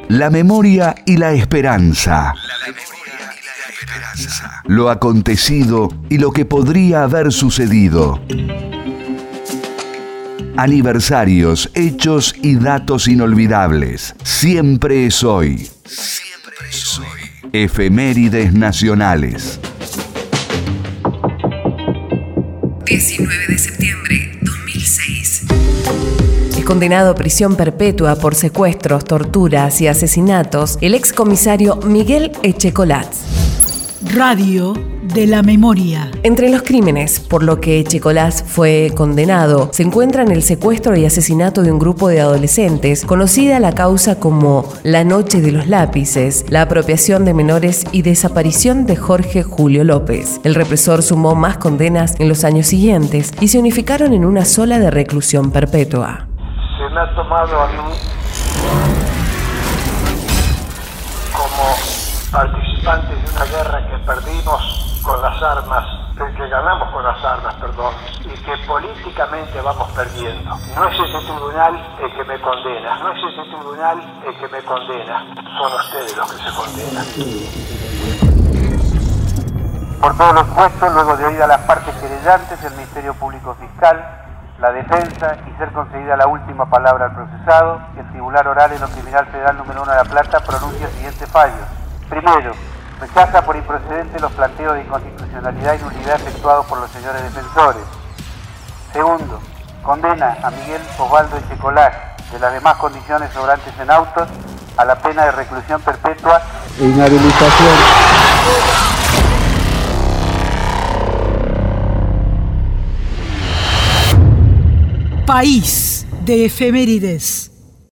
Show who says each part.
Speaker 1: La memoria y la esperanza. Lo acontecido y lo que podría haber sucedido. Aniversarios, hechos y datos inolvidables. Siempre es hoy. Siempre es hoy. Efemérides nacionales.
Speaker 2: 19 de septiembre 2006. Es condenado a prisión perpetua por secuestros, torturas y asesinatos el excomisario Miguel Echecolatz.
Speaker 3: Radio de la memoria.
Speaker 2: Entre los crímenes por lo que Echecolatz fue condenado se encuentran el secuestro y asesinato de un grupo de adolescentes, conocida la causa como la Noche de los Lápices, la apropiación de menores y desaparición de Jorge Julio López. El represor sumó más condenas en los años siguientes y se unificaron en una sola de reclusión perpetua.
Speaker 4: Se me ha tomado a mí como participantes de una guerra que perdimos con las armas, que ganamos con las armas, y que políticamente vamos perdiendo. No es ese tribunal el que me condena, no es ese tribunal el que me condena, son ustedes los que se condenan. Por todos los puestos, luego de oír a las partes querellantes, el Ministerio Público Fiscal, la defensa y ser concedida la última palabra al procesado, el Tribunal Oral en lo Criminal Federal número 1 de La Plata pronuncia el siguiente fallo. Primero, rechaza por improcedente los planteos de inconstitucionalidad y nulidad efectuados por los señores defensores. Segundo, condena a Miguel Osvaldo Echecolatz, de las demás condiciones sobrantes en autos, a la pena de reclusión perpetua e inhabilitación.
Speaker 3: País de efemérides.